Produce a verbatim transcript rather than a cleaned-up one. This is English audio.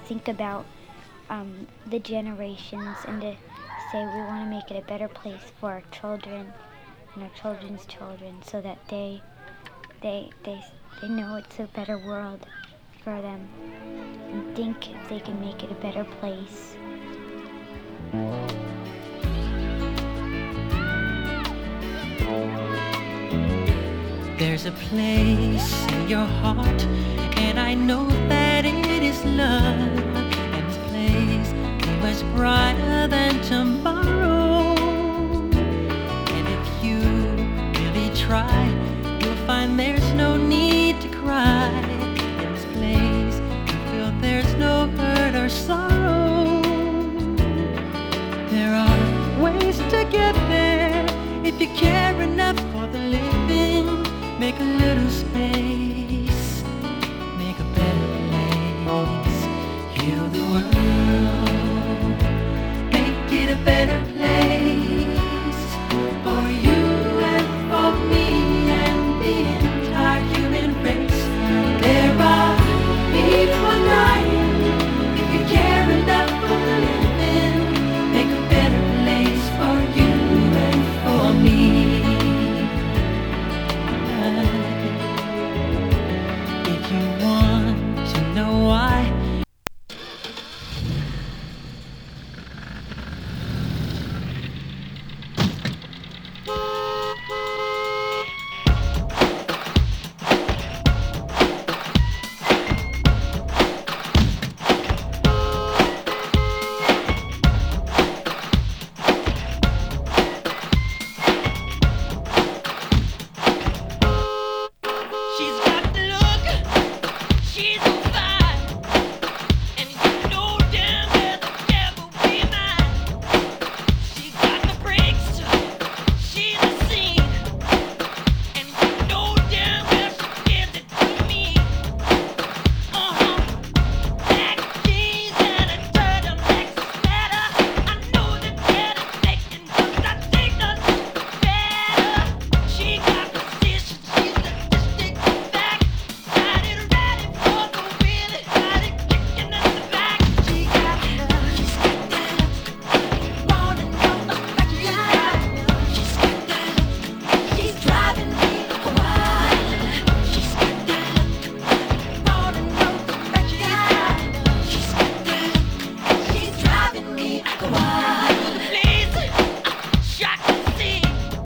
think about um, the generations and to say we want to make it a better place for our children and our children's children, so that they they they they know it's a better world for them and think if they can make it a better place. There's a place in your heart, and I know that it is love, and this place is much brighter than tomorrow.